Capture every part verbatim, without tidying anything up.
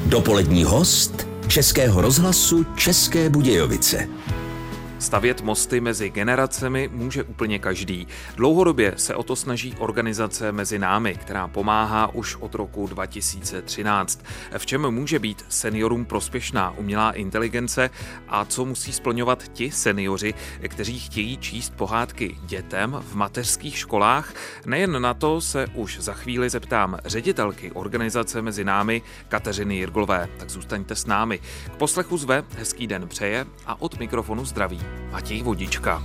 Dopolední host Českého rozhlasu České Budějovice. Stavět mosty mezi generacemi může úplně každý. Dlouhodobě se o to snaží organizace Mezi námi, která pomáhá už od roku dva tisíce třináct. V čem může být seniorům prospěšná umělá inteligence a co musí splňovat ti seniori, kteří chtějí číst pohádky dětem v mateřských školách? Nejen na to se už za chvíli zeptám ředitelky organizace Mezi námi Kateřiny Jirglové. Tak zůstaňte s námi. K poslechu zve, hezký den přeje a od mikrofonu zdraví Matěj Vodička.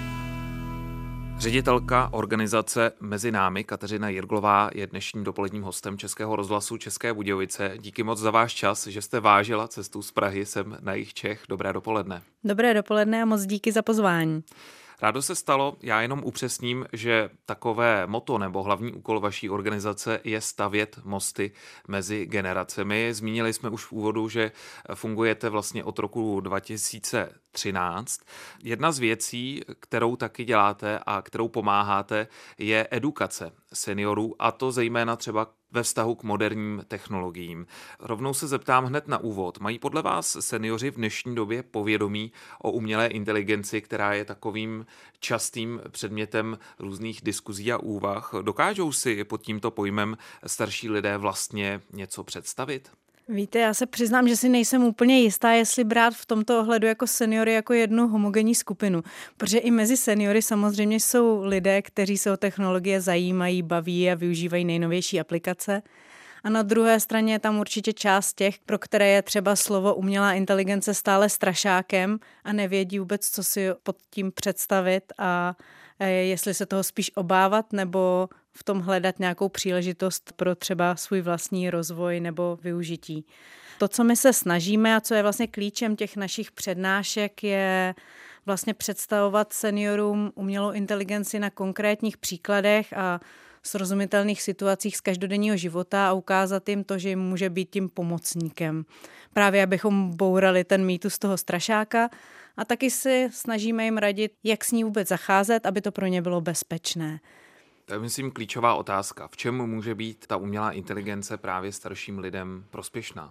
Ředitelka organizace Mezi námi Kateřina Jirglová je dnešním dopoledním hostem Českého rozhlasu České Budějovice. Díky moc za váš čas, že jste vážila cestu z Prahy sem na jih Čech. Dobré dopoledne. Dobré dopoledne a moc díky za pozvání. Rádo se stalo, já jenom upřesním, že takové motto nebo hlavní úkol vaší organizace je stavět mosty mezi generacemi. Zmínili jsme už v úvodu, že fungujete vlastně od roku dva tisíce třináct. Jedna z věcí, kterou taky děláte a kterou pomáháte, je edukace seniorů, a to zejména třeba ve vztahu k moderním technologiím. Rovnou se zeptám hned na úvod. Mají podle vás seniori v dnešní době povědomí o umělé inteligenci, která je takovým častým předmětem různých diskuzí a úvah? Dokážou si pod tímto pojmem starší lidé vlastně něco představit? Víte, já se přiznám, že si nejsem úplně jistá, jestli brát v tomto ohledu jako seniory jako jednu homogenní skupinu, protože i mezi seniory samozřejmě jsou lidé, kteří se o technologie zajímají, baví a využívají nejnovější aplikace. A na druhé straně je tam určitě část těch, pro které je třeba slovo umělá inteligence stále strašákem a nevědí vůbec, co si pod tím představit a jestli se toho spíš obávat nebo v tom hledat nějakou příležitost pro třeba svůj vlastní rozvoj nebo využití. To, co my se snažíme a co je vlastně klíčem těch našich přednášek, je vlastně představovat seniorům umělou inteligenci na konkrétních příkladech a srozumitelných situacích z každodenního života a ukázat jim to, že jim může být tím pomocníkem. Právě abychom bourali ten mýtus toho strašáka a taky si snažíme jim radit, jak s ní vůbec zacházet, aby to pro ně bylo bezpečné. To je, myslím, klíčová otázka. V čem může být ta umělá inteligence právě starším lidem prospěšná?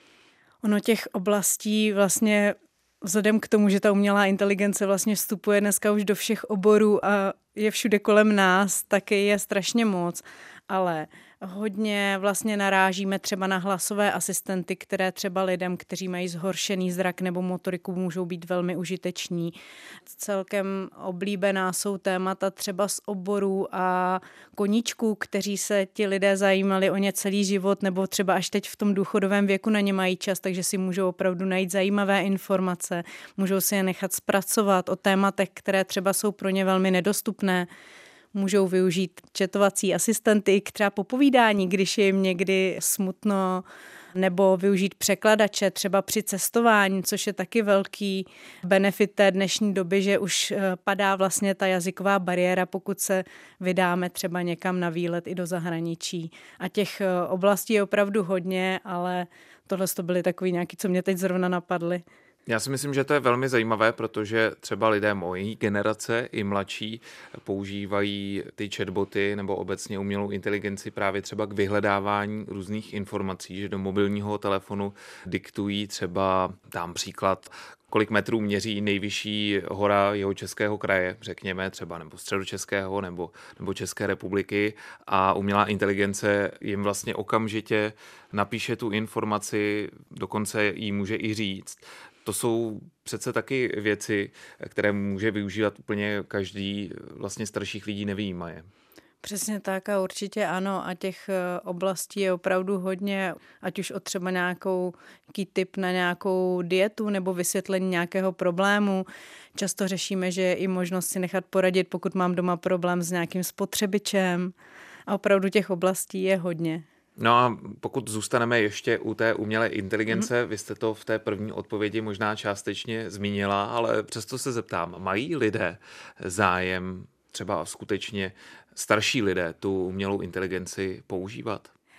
Ono těch oblastí vlastně vzhledem k tomu, že ta umělá inteligence vlastně vstupuje dneska už do všech oborů a je všude kolem nás, taky je strašně moc, ale hodně vlastně narážíme třeba na hlasové asistenty, které třeba lidem, kteří mají zhoršený zrak nebo motoriku, můžou být velmi užiteční. Celkem oblíbená jsou témata třeba z oborů a koníčků, kteří se ti lidé zajímali o ně celý život nebo třeba až teď v tom důchodovém věku na ně mají čas, takže si můžou opravdu najít zajímavé informace, můžou si je nechat zpracovat o tématech, které třeba jsou pro ně velmi nedostupné. Můžou využít chatovací asistenty k třeba popovídání, když je jim někdy smutno, nebo využít překladače třeba při cestování, což je taky velký benefit té dnešní doby, že už padá vlastně ta jazyková bariéra, pokud se vydáme třeba někam na výlet i do zahraničí. A těch oblastí je opravdu hodně, ale tohle to byly takový nějaký, co mě teď zrovna napadly. Já si myslím, že to je velmi zajímavé, protože třeba lidé mojí generace i mladší používají ty chatboty nebo obecně umělou inteligenci právě třeba k vyhledávání různých informací, že do mobilního telefonu diktují třeba, dám příklad, kolik metrů měří nejvyšší hora Jihočeského kraje, řekněme třeba, nebo Středočeského, nebo, nebo České republiky, a umělá inteligence jim vlastně okamžitě napíše tu informaci, dokonce jí může i říct. To jsou přece taky věci, které může využívat úplně každý, vlastně starších lidí nevyjímaje. Přesně tak a určitě ano a těch oblastí je opravdu hodně, ať už o třeba nějakou tip na nějakou dietu nebo vysvětlení nějakého problému. Často řešíme, že je i možnost si nechat poradit, pokud mám doma problém s nějakým spotřebičem a opravdu těch oblastí je hodně. No a pokud zůstaneme ještě u té umělé inteligence, mm. vy jste to v té první odpovědi možná částečně zmínila, ale přesto se zeptám, mají lidé zájem, třeba skutečně starší lidé, tu umělou inteligenci používat?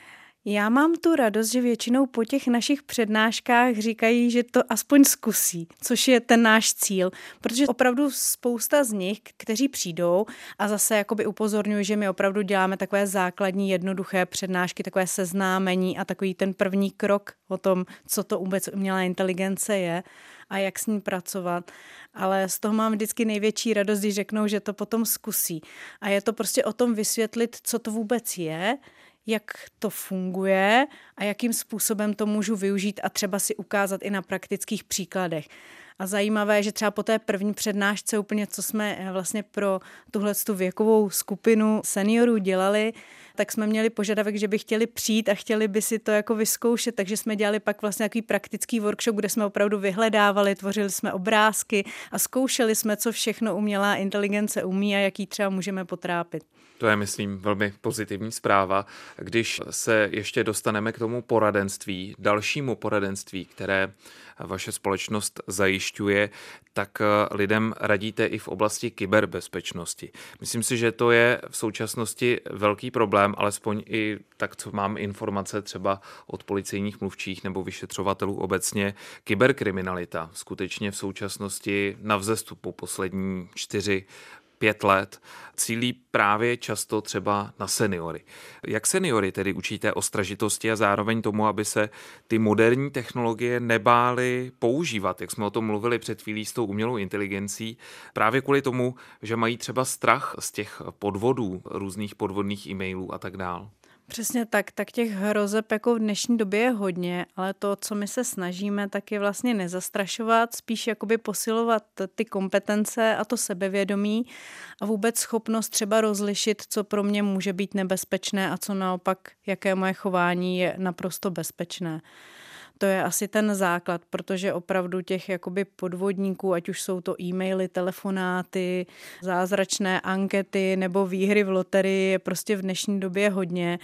Já mám tu radost, že většinou po těch našich přednáškách říkají, že to aspoň zkusí, což je ten náš cíl, protože opravdu spousta z nich, kteří přijdou a zase jakoby upozorňuji, že my opravdu děláme takové základní jednoduché přednášky, takové seznámení a takový ten první krok o tom, co to vůbec umělá inteligence je a jak s ní pracovat, ale z toho mám vždycky největší radost, když řeknou, že to potom zkusí. A je to prostě o tom vysvětlit, co to vůbec je, jak to funguje a jakým způsobem to můžu využít a třeba si ukázat i na praktických příkladech. A zajímavé je, že třeba po té první přednášce úplně, co jsme vlastně pro tuhletu věkovou skupinu seniorů dělali, tak jsme měli požadavek, že by chtěli přijít a chtěli by si to jako vyzkoušet, takže jsme dělali pak vlastně takový praktický workshop, kde jsme opravdu vyhledávali, tvořili jsme obrázky a zkoušeli jsme, co všechno umělá inteligence umí a jaký třeba můžeme potrápit. To je, myslím, velmi pozitivní zpráva. Když se ještě dostaneme k tomu poradenství, dalšímu poradenství, které vaše společnost zajišťuje, tak lidem radíte i v oblasti kyberbezpečnosti. Myslím si, že to je v současnosti velký problém, alespoň i tak, co mám informace třeba od policejních mluvčích nebo vyšetřovatelů obecně. Kyberkriminalita skutečně v současnosti na vzestupu poslední čtyři pět let cílí právě často třeba na seniory. Jak seniory tedy učíte ostražitosti a zároveň tomu, aby se ty moderní technologie nebály používat, jak jsme o tom mluvili před chvílí s tou umělou inteligencí, právě kvůli tomu, že mají třeba strach z těch podvodů, různých podvodných e-mailů a tak dál? Přesně tak, tak těch hrozeb jako v dnešní době je hodně, ale to, co my se snažíme, tak je vlastně nezastrašovat, spíš jakoby posilovat ty kompetence a to sebevědomí a vůbec schopnost třeba rozlišit, co pro mě může být nebezpečné a co naopak, jaké moje chování je naprosto bezpečné. To je asi ten základ, protože opravdu těch jakoby podvodníků, ať už jsou to e-maily, telefonáty, zázračné ankety nebo výhry v loterii, je prostě v dnešní době hodně.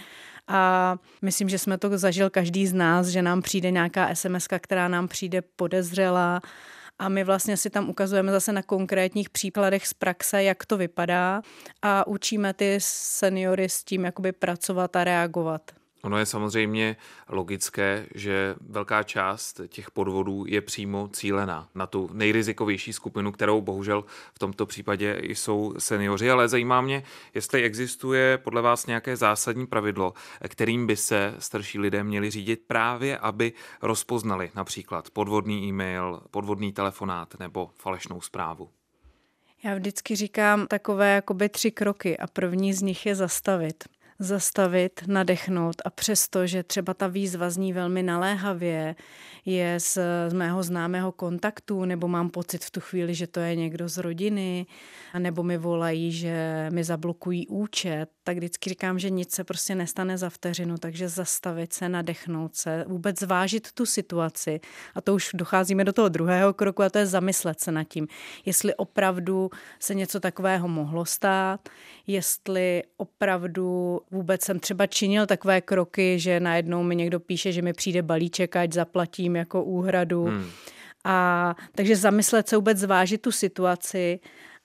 A myslím, že jsme to zažil každý z nás, že nám přijde nějaká es em eska, která nám přijde podezřelá. A my vlastně si tam ukazujeme zase na konkrétních příkladech z praxe, jak to vypadá a učíme ty seniory s tím jakoby pracovat a reagovat. Ono je samozřejmě logické, že velká část těch podvodů je přímo cílená na tu nejrizikovější skupinu, kterou bohužel v tomto případě jsou seniori, ale zajímá mě, jestli existuje podle vás nějaké zásadní pravidlo, kterým by se starší lidé měli řídit právě, aby rozpoznali například podvodný e-mail, podvodný telefonát nebo falešnou zprávu. Já vždycky říkám takové jakoby tři kroky a první z nich je zastavit. Zastavit, nadechnout a přesto, že třeba ta výzva zní velmi naléhavě, je z, z mého známého kontaktu, nebo mám pocit v tu chvíli, že to je někdo z rodiny, nebo mi volají, že mi zablokují účet, tak vždycky říkám, že nic se prostě nestane za vteřinu, takže zastavit se, nadechnout se, vůbec zvážit tu situaci. A to už docházíme do toho druhého kroku a to je zamyslet se nad tím, jestli opravdu se něco takového mohlo stát, jestli opravdu vůbec jsem třeba činil takové kroky, že najednou mi někdo píše, že mi přijde balíček, ať zaplatím jako úhradu. Hmm. A takže zamyslet se, vůbec zvážit tu situaci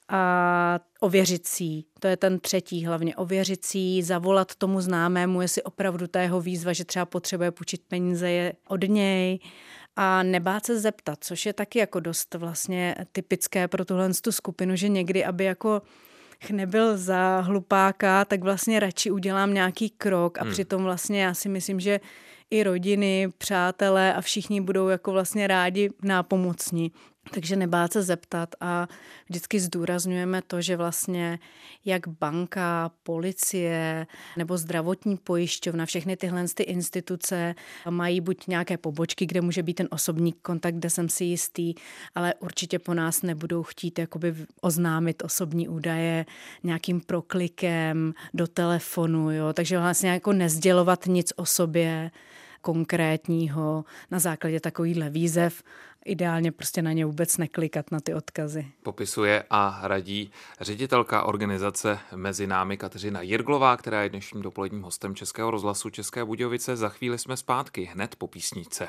a ověřit si. To je ten třetí hlavně. Ověřit si, zavolat tomu známému, jestli opravdu ta jeho výzva, že třeba potřebuje půjčit peníze, je od něj. A nebát se zeptat, což je taky jako dost vlastně typické pro tuhle tu skupinu, že někdy, aby jako nebyl za hlupáka, tak vlastně radši udělám nějaký krok a hmm. přitom vlastně já si myslím, že i rodiny, přátelé a všichni budou jako vlastně rádi nápomocní. Takže nebát se zeptat a vždycky zdůrazňujeme to, že vlastně jak banka, policie nebo zdravotní pojišťovna, všechny tyhle ty instituce mají buď nějaké pobočky, kde může být ten osobní kontakt, kde jsem si jistý, ale určitě po nás nebudou chtít jakoby oznámit osobní údaje nějakým proklikem do telefonu, jo? Takže vlastně jako nezdělovat nic o sobě konkrétního na základě takovýhle výzev. Ideálně prostě na ně vůbec neklikat na ty odkazy. Popisuje a radí ředitelka organizace Mezi námi Kateřina Jirglová, která je dnešním dopoledním hostem Českého rozhlasu České Budějovice. Za chvíli jsme zpátky, hned po písničce.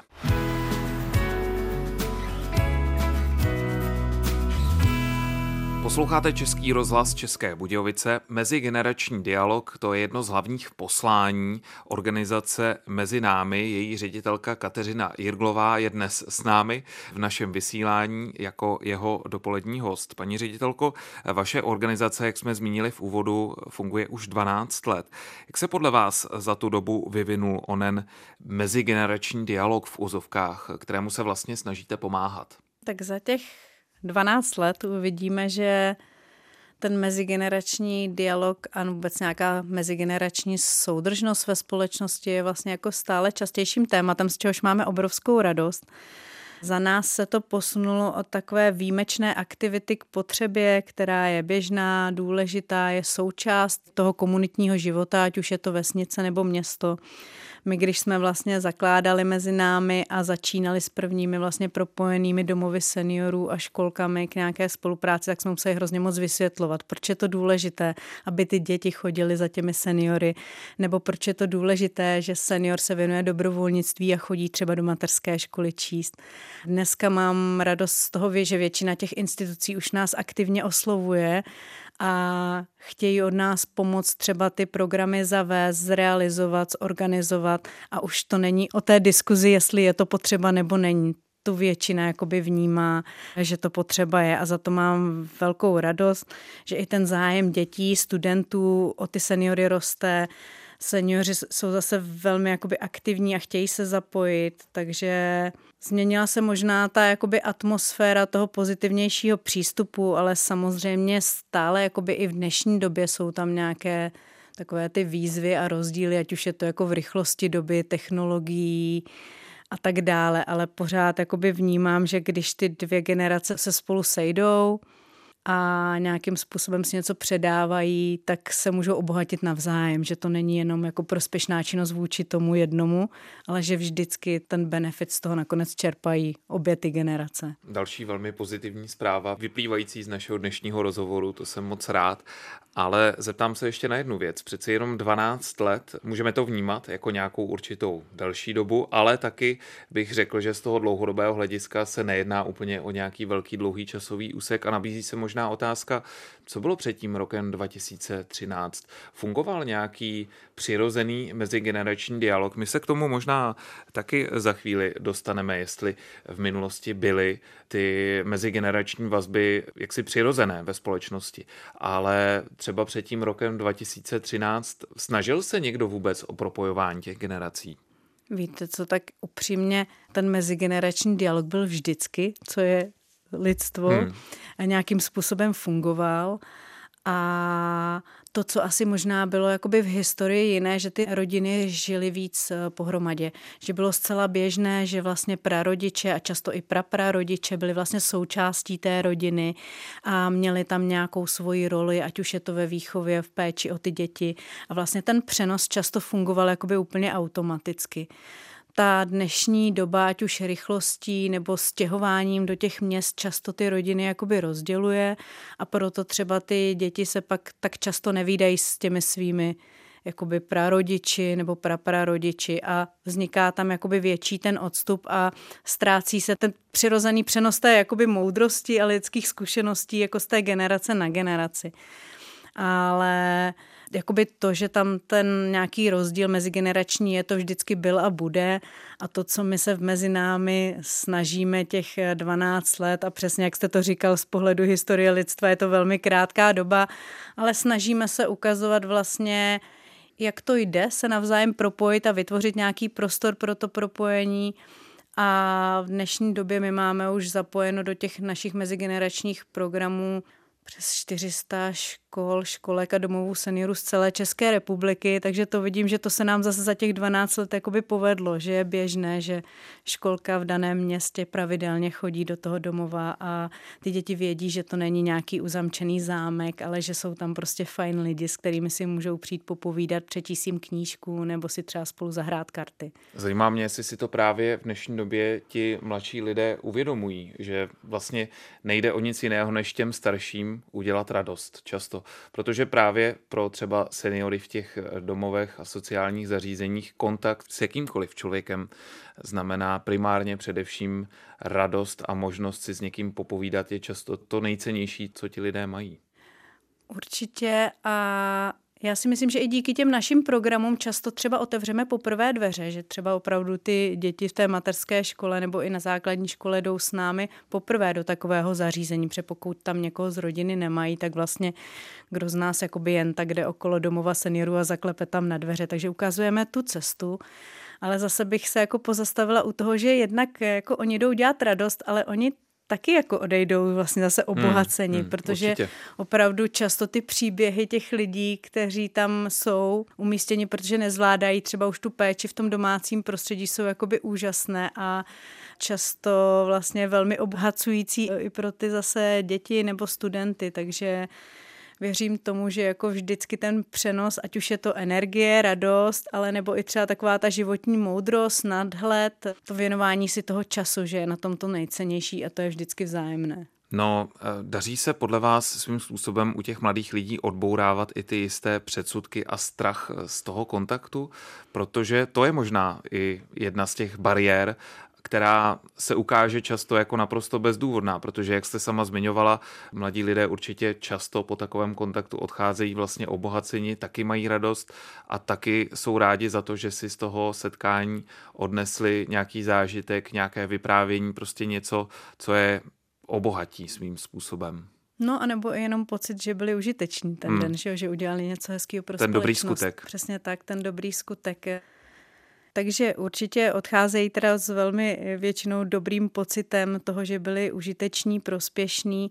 Posloucháte Český rozhlas České Budějovice. Mezigenerační dialog, to je jedno z hlavních poslání organizace Mezi námi. Její ředitelka Kateřina Jirglová je dnes s námi v našem vysílání jako jeho dopolední host. Paní ředitelko, vaše organizace, jak jsme zmínili v úvodu, funguje už dvanáct let. Jak se podle vás za tu dobu vyvinul onen mezigenerační dialog v úzovkách, kterému se vlastně snažíte pomáhat? Tak za těch dvanáct let uvidíme, že ten mezigenerační dialog a vůbec nějaká mezigenerační soudržnost ve společnosti je vlastně jako stále častějším tématem, z čehož máme obrovskou radost. Za nás se to posunulo od takové výjimečné aktivity k potřebě, která je běžná, důležitá, je součást toho komunitního života, ať už je to vesnice nebo město. My, když jsme vlastně zakládali Mezi námi a začínali s prvními vlastně propojenými domovy seniorů a školkami k nějaké spolupráci, tak jsme museli hrozně moc vysvětlovat, proč je to důležité, aby ty děti chodily za těmi seniory, nebo proč je to důležité, že senior se věnuje dobrovolnictví a chodí třeba do mateřské školy číst. Dneska mám radost z toho, že většina těch institucí už nás aktivně oslovuje a chtějí od nás pomoct třeba ty programy zavést, zrealizovat, zorganizovat a už to není o té diskuzi, jestli je to potřeba nebo není. Tu většina jakoby vnímá, že to potřeba je a za to mám velkou radost, že i ten zájem dětí, studentů o ty seniory roste. Seniori jsou zase velmi jakoby aktivní a chtějí se zapojit, takže změnila se možná ta jakoby atmosféra toho pozitivnějšího přístupu, ale samozřejmě stále jakoby i v dnešní době jsou tam nějaké takové ty výzvy a rozdíly, ať už je to jako v rychlosti doby, technologií a tak dále, ale pořád jakoby vnímám, že když ty dvě generace se spolu sejdou a nějakým způsobem si něco předávají, tak se můžou obohatit navzájem, že to není jenom jako prospěšná činnost vůči tomu jednomu, ale že vždycky ten benefit z toho nakonec čerpají obě ty generace. Další velmi pozitivní zpráva, vyplývající z našeho dnešního rozhovoru, to jsem moc rád. Ale zeptám se ještě na jednu věc. Přeci jenom dvanáct let, můžeme to vnímat jako nějakou určitou delší dobu, ale taky bych řekl, že z toho dlouhodobého hlediska se nejedná úplně o nějaký velký dlouhý časový úsek a nabízí se možná otázka, co bylo před tím rokem dva tisíce třináct. Fungoval nějaký přirozený mezigenerační dialog? My se k tomu možná taky za chvíli dostaneme, jestli v minulosti byly ty mezigenerační vazby jaksi přirozené ve společnosti, ale třeba před tím rokem dva tisíce třináct snažil se někdo vůbec o propojování těch generací? Víte co, tak upřímně ten mezigenerační dialog byl vždycky, co je lidstvo hmm. a nějakým způsobem fungoval. A to, co asi možná bylo jakoby v historii jiné, že ty rodiny žily víc pohromadě. Že bylo zcela běžné, že vlastně prarodiče a často i praprarodiče byli vlastně součástí té rodiny a měli tam nějakou svoji roli, ať už je to ve výchově, v péči o ty děti. A vlastně ten přenos často fungoval jakoby úplně automaticky. Ta dnešní doba, ať už rychlostí nebo stěhováním do těch měst, často ty rodiny jakoby rozděluje a proto třeba ty děti se pak tak často nevídají s těmi svými jakoby prarodiči nebo praprarodiči a vzniká tam jakoby větší ten odstup a ztrácí se ten přirozený přenos té jakoby moudrosti a lidských zkušeností jako z té generace na generaci. Ale jakoby to, že tam ten nějaký rozdíl mezigenerační je, to vždycky byl a bude a to, co my se v Mezi námi snažíme těch dvanáct let a přesně jak jste to říkal z pohledu historie lidstva, je to velmi krátká doba, ale snažíme se ukazovat vlastně, jak to jde se navzájem propojit a vytvořit nějaký prostor pro to propojení. A v dnešní době my máme už zapojeno do těch našich mezigeneračních programů přes čtyři sta škol, školek a domovů seniorů z celé České republiky, takže to vidím, že to se nám zase za těch dvanáct let jakoby povedlo, že je běžné, že školka v daném městě pravidelně chodí do toho domova a ty děti vědí, že to není nějaký uzamčený zámek, ale že jsou tam prostě fajn lidi, s kterými si můžou přijít popovídat, přečíst jim knížku nebo si třeba spolu zahrát karty. Zajímá mě, jestli si to právě v dnešní době ti mladší lidé uvědomují, že vlastně nejde o nic jiného, než těm starším udělat radost často. protože právě pro třeba seniory v těch domovech a sociálních zařízeních kontakt s jakýmkoliv člověkem znamená primárně především radost a možnost si s někým popovídat je často to nejcennější, co ti lidé mají. Určitě a já si myslím, že i díky těm našim programům často třeba otevřeme poprvé dveře, že třeba opravdu ty děti v té mateřské škole nebo i na základní škole jdou s námi poprvé do takového zařízení, protože pokud tam někoho z rodiny nemají, tak vlastně kdo z nás jakoby jen tak jde okolo domova seniorů a zaklepe tam na dveře, takže ukazujeme tu cestu. Ale zase bych se jako pozastavila u toho, že jednak jako oni jdou dělat radost, ale oni taky jako odejdou vlastně zase obohacení, hmm, hmm, protože určitě. Opravdu často ty příběhy těch lidí, kteří tam jsou umístěni, protože nezvládají třeba už tu péči v tom domácím prostředí, jsou jakoby úžasné a často vlastně velmi obohacující i pro ty zase děti nebo studenty, takže věřím tomu, že jako vždycky ten přenos, ať už je to energie, radost, ale nebo i třeba taková ta životní moudrost, nadhled, to věnování si toho času, že je na tom to nejcennější a to je vždycky vzájemné. No, daří se podle vás svým způsobem u těch mladých lidí odbourávat i ty jisté předsudky a strach z toho kontaktu? Protože to je možná i jedna z těch bariér, která se ukáže často jako naprosto bezdůvodná, protože, jak jste sama zmiňovala, mladí lidé určitě často po takovém kontaktu odcházejí vlastně obohaceni, taky mají radost a taky jsou rádi za to, že si z toho setkání odnesli nějaký zážitek, nějaké vyprávění, prostě něco, co je obohatí svým způsobem. No a nebo jenom pocit, že byli užiteční ten hmm. den, že, že udělali něco hezkého pro ten společnost. Dobrý skutek. Přesně tak, ten dobrý skutek. Takže určitě odcházejí teda s velmi většinou dobrým pocitem toho, že byli užiteční, prospěšní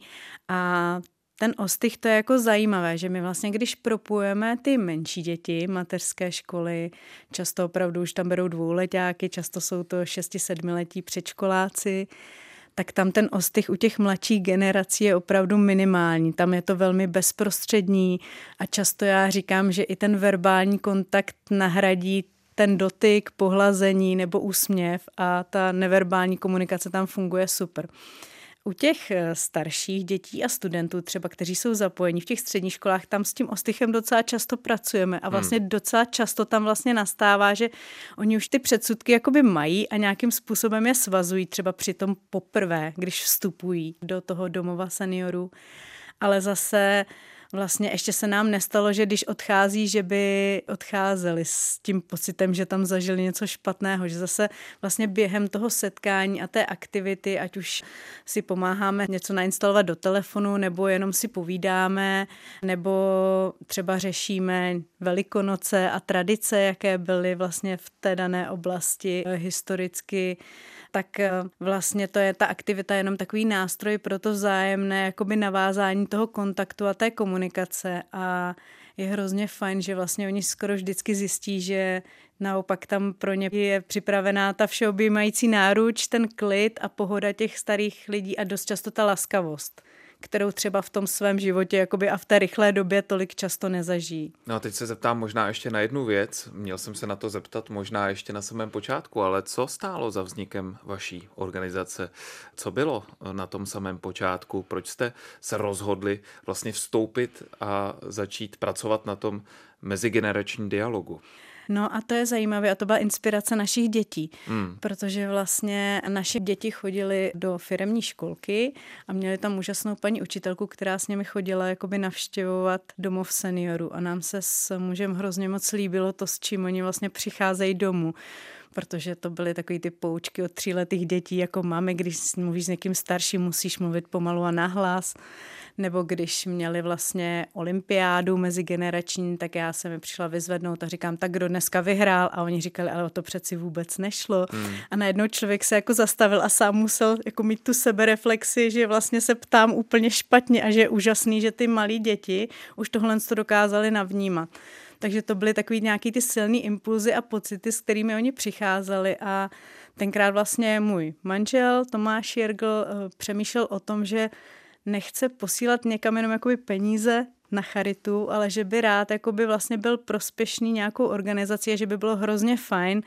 a ten ostych to je jako zajímavé, že my vlastně, když propujeme ty menší děti, mateřské školy, často opravdu už tam berou dvouletáky, často jsou to šesti, sedmiletí předškoláci, tak tam ten ostych u těch mladších generací je opravdu minimální. Tam je to velmi bezprostřední a často já říkám, že i ten verbální kontakt nahradí ten dotyk, pohlazení nebo úsměv a ta neverbální komunikace tam funguje super. U těch starších dětí a studentů třeba, kteří jsou zapojeni v těch středních školách, tam s tím ostychem docela často pracujeme a vlastně hmm. docela často tam vlastně nastává, že oni už ty předsudky jakoby mají a nějakým způsobem je svazují třeba při tom poprvé, když vstupují do toho domova seniorů. Ale zase vlastně ještě se nám nestalo, že když odchází, že by odcházeli s tím pocitem, že tam zažili něco špatného, že zase vlastně během toho setkání a té aktivity, ať už si pomáháme něco nainstalovat do telefonu, nebo jenom si povídáme, nebo třeba řešíme Velikonoce a tradice, jaké byly vlastně v té dané oblasti historicky, tak vlastně to je ta aktivita jenom takový nástroj pro to vzájemné jakoby navázání toho kontaktu a té komunikace a je hrozně fajn, že vlastně oni skoro vždycky zjistí, že naopak tam pro ně je připravená ta všeobjímající náruč, ten klid a pohoda těch starých lidí a dost často ta laskavost, kterou třeba v tom svém životě jakoby a v té rychlé době tolik často nezažijí. No a teď se zeptám možná ještě na jednu věc. Měl jsem se na to zeptat možná ještě na samém počátku, ale co stálo za vznikem vaší organizace? Co bylo na tom samém počátku? Proč jste se rozhodli vlastně vstoupit a začít pracovat na tom mezigeneračním dialogu? No a to je zajímavé a to byla inspirace našich dětí, hmm. protože vlastně naše děti chodily do firemní školky a měli tam úžasnou paní učitelku, která s nimi chodila jakoby navštěvovat domov seniorů a nám se s mužem hrozně moc líbilo to, s čím oni vlastně přicházejí domů, protože to byly takový ty poučky od tříletých dětí, jako máme, když mluvíš s někým starším, musíš mluvit pomalu a nahlas, nebo když měli vlastně olympiádu mezigenerační, tak já jsem mi přišla vyzvednout a říkám, tak kdo dneska vyhrál? A oni říkali, ale o to přeci vůbec nešlo. Hmm. A najednou člověk se jako zastavil a sám musel jako mít tu sebereflexi, že vlastně se ptám úplně špatně a že je úžasný, že ty malí děti už tohle to dokázali navnímat. Takže to byly takový nějaký ty silný impulzy a pocity, s kterými oni přicházeli a tenkrát vlastně můj manžel Tomáš Jirgl přemýšlel o tom, že nechce posílat někam jenom jakoby peníze na charitu, ale že by rád jakoby vlastně byl prospěšný nějakou organizací a že by bylo hrozně fajn,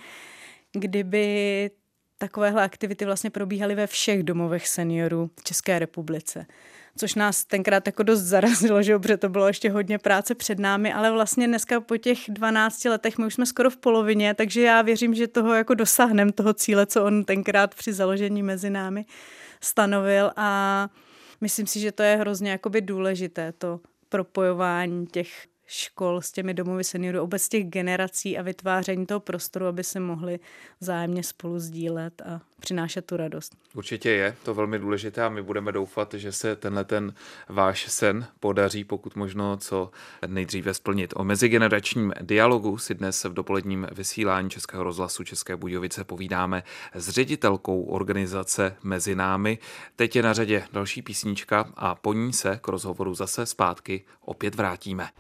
kdyby takovéhle aktivity vlastně probíhaly ve všech domovech seniorů v České republice. což nás tenkrát jako dost zarazilo, že protože to bylo ještě hodně práce před námi, ale vlastně dneska po těch dvanácti letech my už jsme skoro v polovině, takže já věřím, že toho jako dosáhneme, toho cíle, co on tenkrát při založení mezi námi stanovil a myslím si, že to je hrozně jakoby důležité, to propojování těch škol s těmi domovy seniorů, vůbec těch generací a vytváření toho prostoru, aby se mohli vzájemně spolu sdílet a přinášet tu radost. Určitě je to velmi důležité a my budeme doufat, že se tenhle ten váš sen podaří pokud možno co nejdříve splnit. O mezigeneračním dialogu si dnes v dopoledním vysílání Českého rozhlasu České Budějovice povídáme s ředitelkou organizace Mezi námi. Teď je na řadě další písnička a po ní se k rozhovoru zase zpátky opět vrátíme.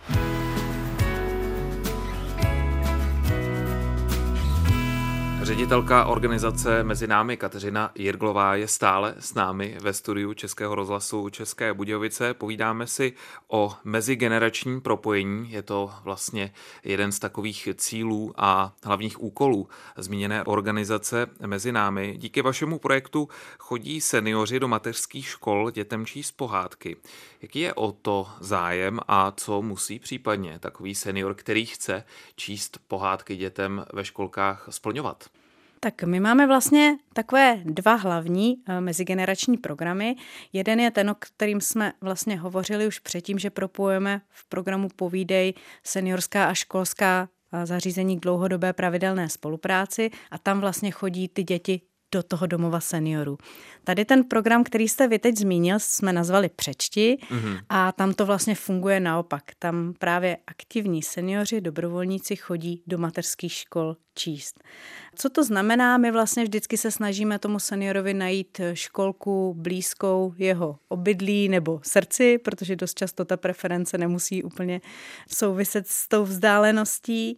Ředitelka organizace Mezi námi Kateřina Jirglová je stále s námi ve studiu Českého rozhlasu České Budějovice. Povídáme si o mezigeneračním propojení. Je to vlastně jeden z takových cílů a hlavních úkolů zmíněné organizace Mezi námi. Díky vašemu projektu chodí seniori do mateřských škol dětem číst pohádky. Jaký je o to zájem a co musí případně takový senior, který chce číst pohádky dětem ve školkách, splňovat? Tak my máme vlastně takové dva hlavní mezigenerační programy. Jeden je ten, o kterým jsme vlastně hovořili už předtím, že propojujeme v programu Povídej seniorská a školská zařízení k dlouhodobé pravidelné spolupráci a tam vlastně chodí ty děti do toho domova seniorů. Tady ten program, který jste vy teď zmínil, jsme nazvali Přečti mm-hmm. a tam to vlastně funguje naopak. Tam právě aktivní seniori, dobrovolníci chodí do mateřských škol číst. Co to znamená? My vlastně vždycky se snažíme tomu seniorovi najít školku blízkou jeho obydlí nebo srdci, protože dost často ta preference nemusí úplně souviset s tou vzdáleností.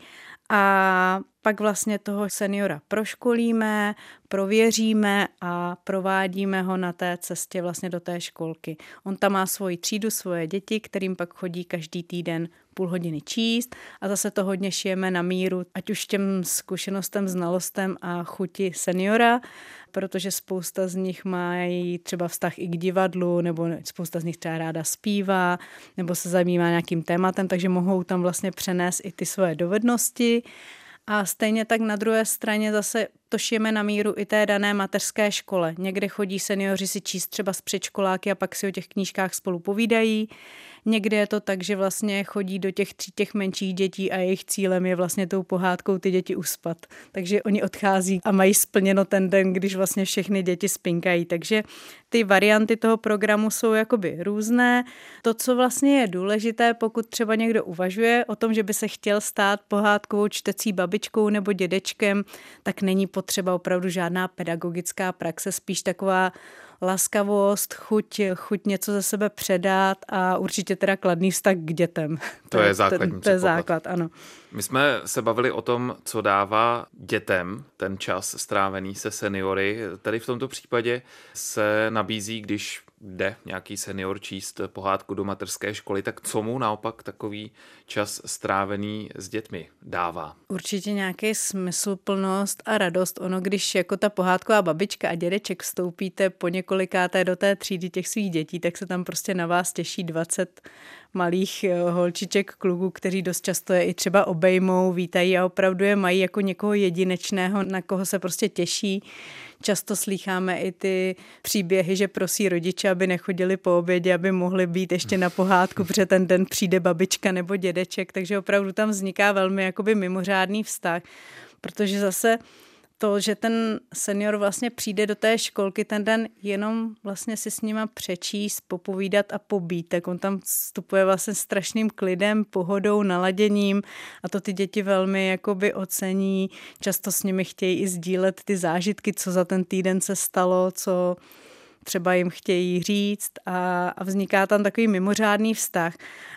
A pak vlastně toho seniora proškolíme, prověříme a provádíme ho na té cestě vlastně do té školky. On tam má svoji třídu, svoje děti, kterým pak chodí každý týden půl hodiny číst a zase to hodně šijeme na míru, ať už těm zkušenostem, znalostem a chuti seniora, protože spousta z nich mají třeba vztah i k divadlu, nebo spousta z nich třeba ráda zpívá, nebo se zajímá nějakým tématem, takže mohou tam vlastně přenést i ty svoje dovednosti. A stejně tak na druhé straně zase to šijeme na míru i té dané mateřské škole. Někde chodí seniori si číst třeba s předškoláky a pak si o těch knížkách spolu povídají. Někde je to tak, že vlastně chodí do těch tří těch menších dětí a jejich cílem je vlastně tou pohádkou ty děti uspat. Takže oni odchází a mají splněno ten den, když vlastně všechny děti spinkají. Takže ty varianty toho programu jsou jakoby různé. To, co vlastně je důležité, pokud třeba někdo uvažuje o tom, že by se chtěl stát pohádkovou čtecí babičkou nebo dědečkem, tak není potřeba opravdu žádná pedagogická praxe, spíš taková laskavost, chuť, chuť něco ze sebe předat a určitě teda kladný vztah k dětem. To, to je základní to, to je základ, ano. My jsme se bavili o tom, co dává dětem ten čas strávený se seniory. Tady v tomto případě se nabízí, když jde nějaký senior číst pohádku do mateřské školy, tak co mu naopak takový čas strávený s dětmi dává? Určitě nějaký smysluplnost a radost. Ono, když jako ta pohádková babička a dědeček vstoupíte po několikáté do té třídy těch svých dětí, tak se tam prostě na vás těší dvacet malých holčiček, kluků, kteří dost často je i třeba obejmou, vítají a opravdu je mají jako někoho jedinečného, na koho se prostě těší. Často slýcháme i ty příběhy, že prosí rodiče, aby nechodili po obědě, aby mohli být ještě na pohádku, protože ten den přijde babička nebo dědeček, takže opravdu tam vzniká velmi jakoby mimořádný vztah, protože zase to, že ten senior vlastně přijde do té školky ten den jenom vlastně si s nima přečíst, popovídat a pobít, tak on tam vstupuje vlastně strašným klidem, pohodou, naladěním a to ty děti velmi jakoby ocení. Často s nimi chtějí i sdílet ty zážitky, co za ten týden se stalo, co třeba jim chtějí říct a, a vzniká tam takový mimořádný vztah.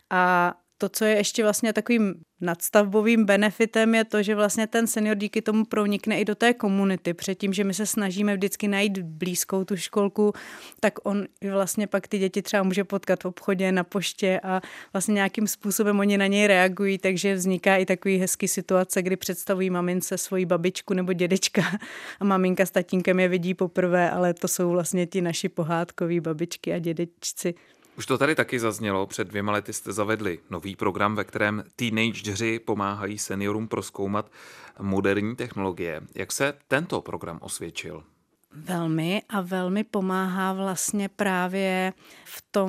A to, co je ještě vlastně takovým nadstavbovým benefitem, je to, že vlastně ten senior díky tomu pronikne i do té komunity. Předtím, že my se snažíme vždycky najít blízkou tu školku, tak on vlastně pak ty děti třeba může potkat v obchodě, na poště a vlastně nějakým způsobem oni na něj reagují, takže vzniká i takový hezký situace, kdy představují mamince svoji babičku nebo dědečka a maminka s tatínkem je vidí poprvé, ale to jsou vlastně ti naši pohádkoví babičky a dědečci. Už to tady taky zaznělo, před dvěma lety jste zavedli nový program, ve kterém teenageři pomáhají seniorům prozkoumat moderní technologie. Jak se tento program osvědčil? Velmi a velmi pomáhá vlastně právě v tom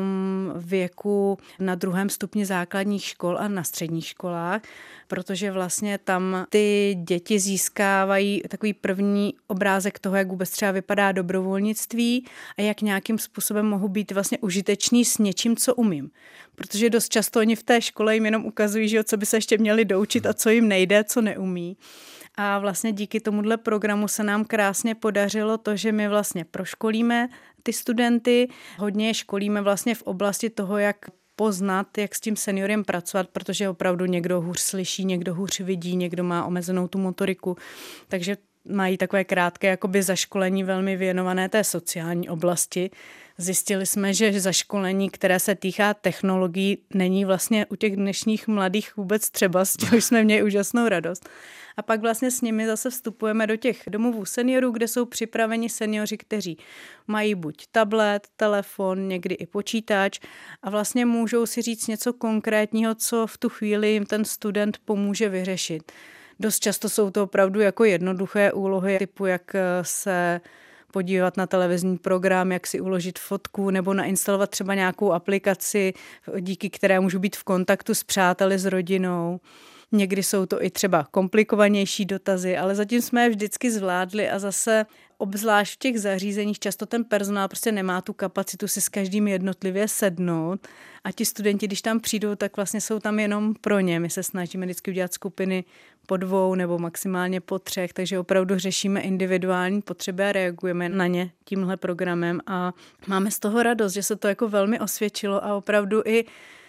věku na druhém stupni základních škol a na středních školách, protože vlastně tam ty děti získávají takový první obrázek toho, jak vůbec třeba vypadá dobrovolnictví a jak nějakým způsobem mohu být vlastně užitečný s něčím, co umím. Protože dost často oni v té škole jim jenom ukazují, že co by se ještě měli doučit a co jim nejde, co neumí. A vlastně díky tomuhle programu se nám krásně podařilo to, že my vlastně proškolíme ty studenty, hodně je školíme vlastně v oblasti toho, jak poznat, jak s tím seniorem pracovat, protože opravdu někdo hůř slyší, někdo hůř vidí, někdo má omezenou tu motoriku, takže mají takové krátké jakoby zaškolení velmi věnované té sociální oblasti. Zjistili jsme, že zaškolení, které se týká technologií, není vlastně u těch dnešních mladých vůbec třeba, z čeho jsme měli úžasnou radost. A pak vlastně s nimi zase vstupujeme do těch domovů seniorů, kde jsou připraveni seniori, kteří mají buď tablet, telefon, někdy i počítač a vlastně můžou si říct něco konkrétního, co v tu chvíli jim ten student pomůže vyřešit. Dost často jsou to opravdu jako jednoduché úlohy, typu jak se podívat na televizní program, jak si uložit fotku nebo nainstalovat třeba nějakou aplikaci, díky které můžu být v kontaktu s přáteli, s rodinou. Někdy jsou to i třeba komplikovanější dotazy, ale zatím jsme je vždycky zvládli a zase obzvlášť v těch zařízeních často ten personál prostě nemá tu kapacitu si s každým jednotlivě sednout a ti studenti, když tam přijdou, tak vlastně jsou tam jenom pro ně. My se snažíme vždycky udělat skupiny po dvou nebo maximálně po třech, takže opravdu řešíme individuální potřeby a reagujeme na ně tímhle programem a máme z toho radost, že se to jako velmi osvědčilo a opravdu i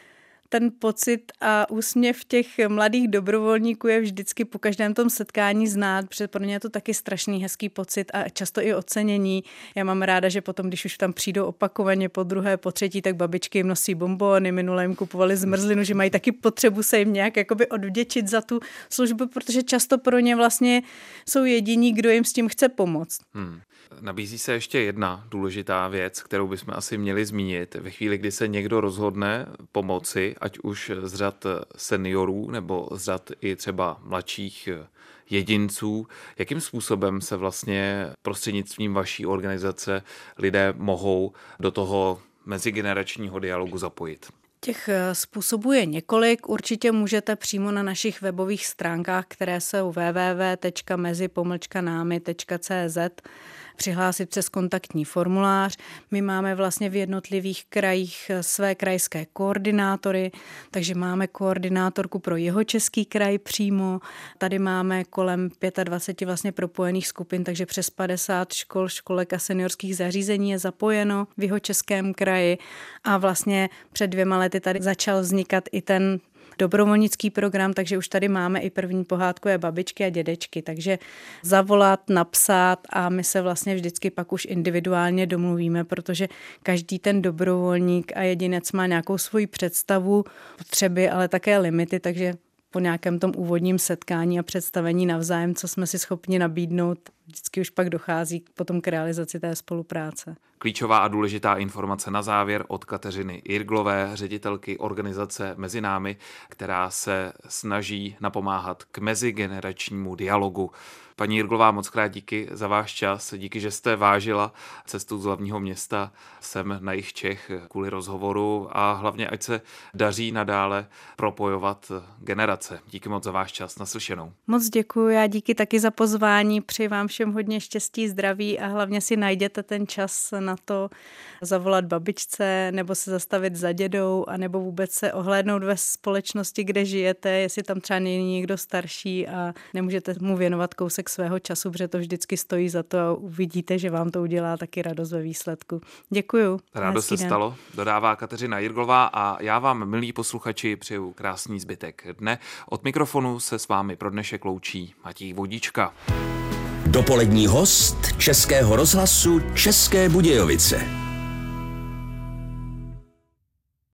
ten pocit a úsměv těch mladých dobrovolníků je vždycky po každém tom setkání znát, protože pro ně je to taky strašný hezký pocit a často i ocenění. Já mám ráda, že potom, když už tam přijdou opakovaně po druhé, po třetí, tak babičky jim nosí bonbony, minule jim kupovali zmrzlinu, že mají taky potřebu se jim nějak jakoby odvděčit za tu službu, protože často pro ně vlastně jsou jediní, kdo jim s tím chce pomoct. Hmm. Nabízí se ještě jedna důležitá věc, kterou bychom asi měli zmínit. Ve chvíli, kdy se někdo rozhodne pomoci, ať už z řad seniorů nebo z řad i třeba mladších jedinců, jakým způsobem se vlastně prostřednictvím vaší organizace lidé mohou do toho mezigeneračního dialogu zapojit? Těch způsobů je několik. Určitě můžete přímo na našich webových stránkách, které jsou w w w tečka mezi pomlčka námi tečka c z, přihlásit přes kontaktní formulář. My máme vlastně v jednotlivých krajích své krajské koordinátory, takže máme koordinátorku pro Jihočeský kraj přímo. Tady máme kolem dvacet pět vlastně propojených skupin, takže přes padesát škol, školek a seniorských zařízení je zapojeno v Jihočeském kraji a vlastně před dvěma lety tady začal vznikat i ten dobrovolnický program, takže už tady máme i první pohádkové babičky a dědečky, takže zavolat, napsat a my se vlastně vždycky pak už individuálně domluvíme, protože každý ten dobrovolník a jedinec má nějakou svoji představu, potřeby, ale také limity, takže po nějakém tom úvodním setkání a představení navzájem, co jsme si schopni nabídnout, vždycky už pak dochází potom k realizaci té spolupráce. Klíčová a důležitá informace na závěr od Kateřiny Jirglové, ředitelky organizace Mezi námi, která se snaží napomáhat k mezigeneračnímu dialogu. Paní Jirglová, moc krát díky za váš čas, díky, že jste vážila cestu z hlavního města sem na jih Čech kvůli rozhovoru a hlavně, ať se daří nadále propojovat generace. Díky moc za váš čas, naslyšenou. Moc děkuji, já díky taky za pozvání, přeji vám všem hodně štěstí, zdraví a hlavně si najděte ten čas na to zavolat babičce nebo se zastavit za dědou a nebo vůbec se ohlédnout ve společnosti, kde žijete, jestli tam třeba není někdo starší a nemůžete mu věnovat kousek svého času, protože to vždycky stojí za to a uvidíte, že vám to udělá taky radost ve výsledku. Děkuju. Radost se stalo, dodává Kateřina Jirglová a já vám, milí posluchači, přeju krásný zbytek dne. Od mikrofonu se s vámi pro dnešek loučí Matěj Vodíčka. Dopolední host Českého rozhlasu České Budějovice.